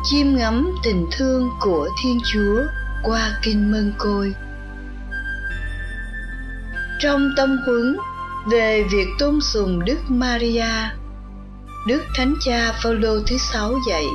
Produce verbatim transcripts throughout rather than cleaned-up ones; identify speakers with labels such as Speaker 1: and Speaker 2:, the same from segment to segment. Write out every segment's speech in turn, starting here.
Speaker 1: Chiêm ngắm tình thương của Thiên Chúa qua Kinh Mân Côi. Trong tâm huấn về việc tôn sùng Đức Maria, Đức Thánh Cha Phaolô thứ sáu dạy: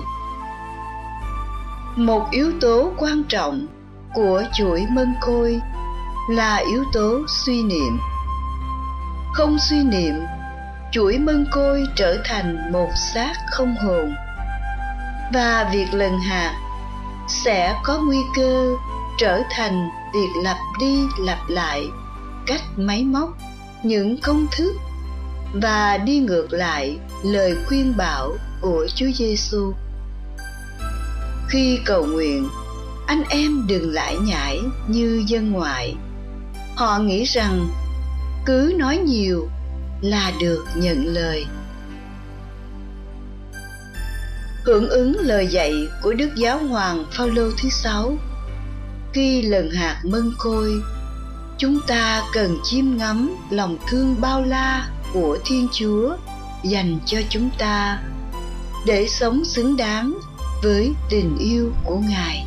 Speaker 1: một yếu tố quan trọng của chuỗi Mân Côi là yếu tố suy niệm. Không suy niệm, chuỗi Mân Côi trở thành một xác không hồn, và việc lần hạt sẽ có nguy cơ trở thành việc lặp đi lặp lại cách máy móc những công thức và đi ngược lại lời khuyên bảo của Chúa Giêsu. Khi cầu nguyện, anh em đừng lải nhải như dân ngoại. Họ nghĩ rằng cứ nói nhiều là được nhận lời. Hưởng ứng lời dạy của Đức Giáo hoàng Phaolô thứ sáu, khi lần hạt Mân Côi, chúng ta cần chiêm ngắm lòng thương bao la của Thiên Chúa dành cho chúng ta để sống xứng đáng với tình yêu của Ngài.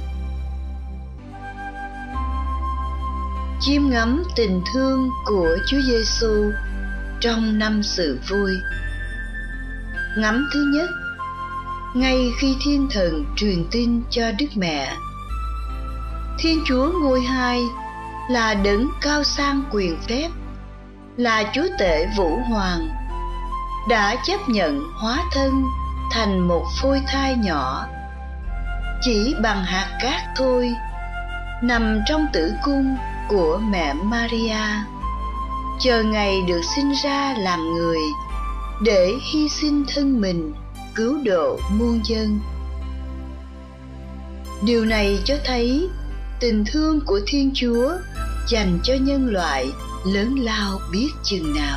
Speaker 1: Chiêm ngắm tình thương của Chúa Giêsu trong năm sự vui. Ngắm thứ nhất, ngay khi Thiên Thần truyền tin cho Đức Mẹ, Thiên Chúa Ngôi Hai là đấng cao sang quyền phép, là Chúa Tể Vũ Hoàng, đã chấp nhận hóa thân thành một phôi thai nhỏ, chỉ bằng hạt cát thôi, nằm trong tử cung của mẹ Maria, chờ ngày được sinh ra làm người để hy sinh thân mình cứu độ muôn dân. Điều này cho thấy tình thương của Thiên Chúa dành cho nhân loại lớn lao biết chừng nào.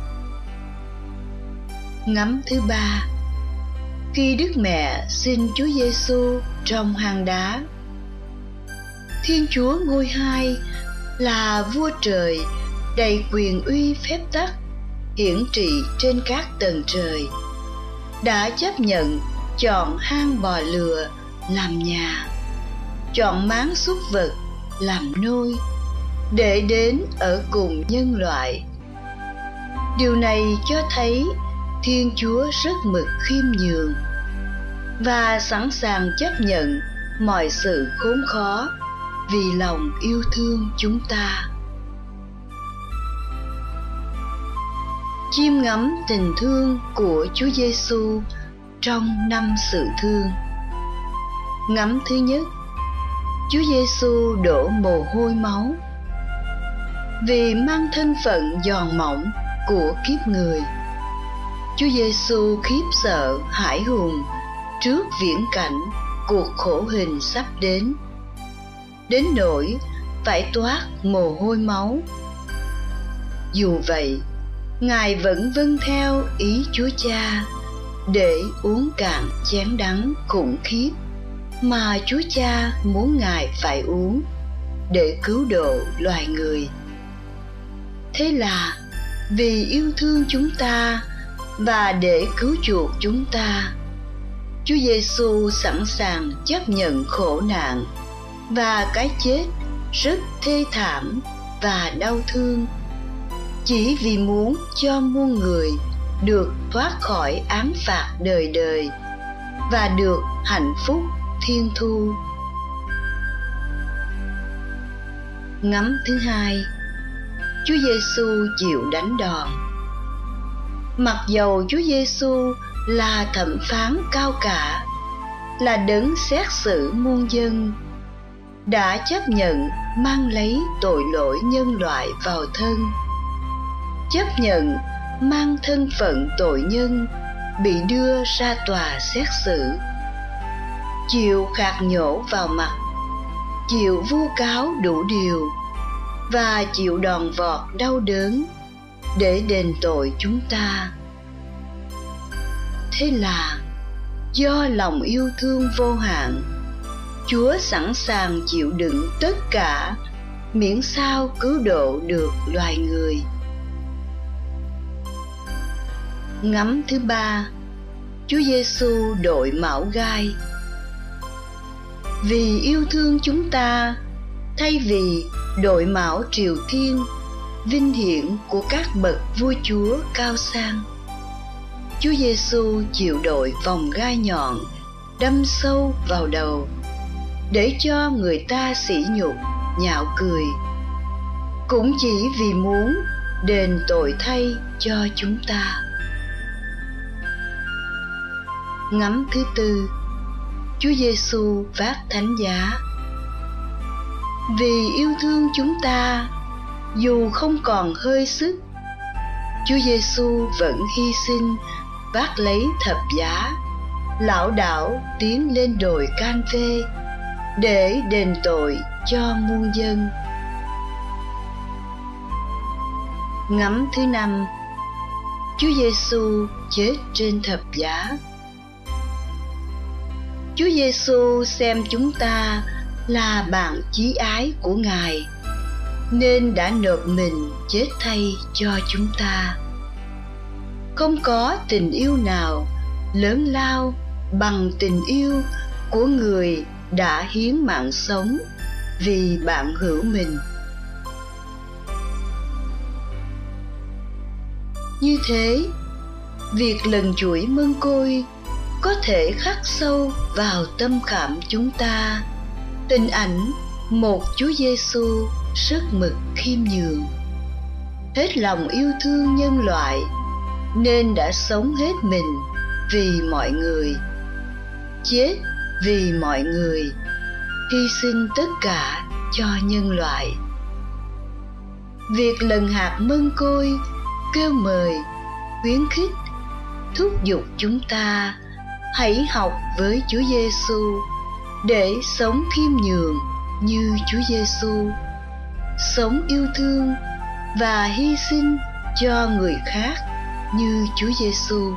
Speaker 1: Ngắm thứ ba, khi Đức Mẹ sinh Chúa Giêsu trong hang đá. Thiên Chúa Ngôi Hai là vua trời đầy quyền uy phép tắc, hiển trị trên các tầng trời, đã chấp nhận chọn hang bò lừa làm nhà, chọn máng súc vật làm nôi để đến ở cùng nhân loại. Điều này cho thấy Thiên Chúa rất mực khiêm nhường và sẵn sàng chấp nhận mọi sự khốn khó vì lòng yêu thương chúng ta. Chiêm ngắm tình thương của Chúa Giêsu trong năm sự thương. Ngắm thứ nhất, Chúa Giêsu đổ mồ hôi máu. Vì mang thân phận giòn mỏng của kiếp người, Chúa Giêsu khiếp sợ hãi hùng trước viễn cảnh cuộc khổ hình sắp đến, đến nỗi phải toát mồ hôi máu. Dù vậy, Ngài vẫn vâng theo ý Chúa Cha để uống cạn chén đắng khủng khiếp mà Chúa Cha muốn Ngài phải uống để cứu độ loài người. Thế là vì yêu thương chúng ta và để cứu chuộc chúng ta, Chúa Giêsu sẵn sàng chấp nhận khổ nạn và cái chết rất thê thảm và đau thương, chỉ vì muốn cho muôn người được thoát khỏi án phạt đời đời và được hạnh phúc thiên thu. Ngắm thứ hai, Chúa Giêsu chịu đánh đòn. Mặc dầu Chúa Giêsu là thẩm phán cao cả, là đấng xét xử muôn dân, đã chấp nhận mang lấy tội lỗi nhân loại vào thân, chấp nhận mang thân phận tội nhân bị đưa ra tòa xét xử, chịu khạc nhổ vào mặt, chịu vu cáo đủ điều và chịu đòn vọt đau đớn để đền tội chúng ta. Thế là do lòng yêu thương vô hạn, Chúa sẵn sàng chịu đựng tất cả miễn sao cứu độ được loài người. Ngắm thứ ba, Chúa Giêsu đội mão gai. Vì yêu thương chúng ta, thay vì đội mão triều thiên, vinh hiển của các bậc vua chúa cao sang, Chúa Giêsu chịu đội vòng gai nhọn đâm sâu vào đầu để cho người ta sỉ nhục, nhạo cười, cũng chỉ vì muốn đền tội thay cho chúng ta. Ngắm thứ tư, Chúa Giêsu vác thánh giá. Vì yêu thương chúng ta, dù không còn hơi sức, Chúa Giêsu vẫn hy sinh vác lấy thập giá, lảo đảo tiến lên đồi Can Vê để đền tội cho muôn dân. Ngắm thứ năm, Chúa Giêsu chết trên thập giá. Chúa Giêsu xem chúng ta là bạn chí ái của Ngài, nên đã nộp mình chết thay cho chúng ta. Không có tình yêu nào lớn lao bằng tình yêu của người đã hiến mạng sống vì bạn hữu mình. Như thế, việc lần chuỗi mân côi có thể khắc sâu vào tâm khảm chúng ta tình ảnh một Chúa Giêsu rất mực khiêm nhường, hết lòng yêu thương nhân loại nên đã sống hết mình vì mọi người, chết vì mọi người, hy sinh tất cả cho nhân loại. Việc lần hạt mân côi kêu mời, khuyến khích, thúc giục chúng ta hãy học với Chúa Giêsu để sống khiêm nhường như Chúa Giêsu, sống yêu thương và hy sinh cho người khác như Chúa Giêsu.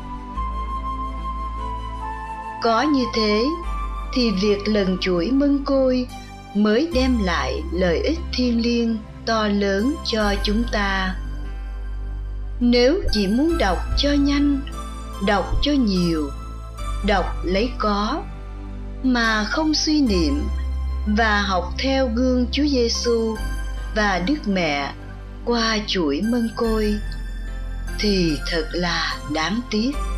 Speaker 1: Có như thế thì việc lần chuỗi mân côi mới đem lại lợi ích thiêng liêng to lớn cho chúng ta. Nếu chỉ muốn đọc cho nhanh, đọc cho nhiều, đọc lấy có mà không suy niệm và học theo gương Chúa Giêsu và Đức Mẹ qua chuỗi mân côi thì thật là đáng tiếc.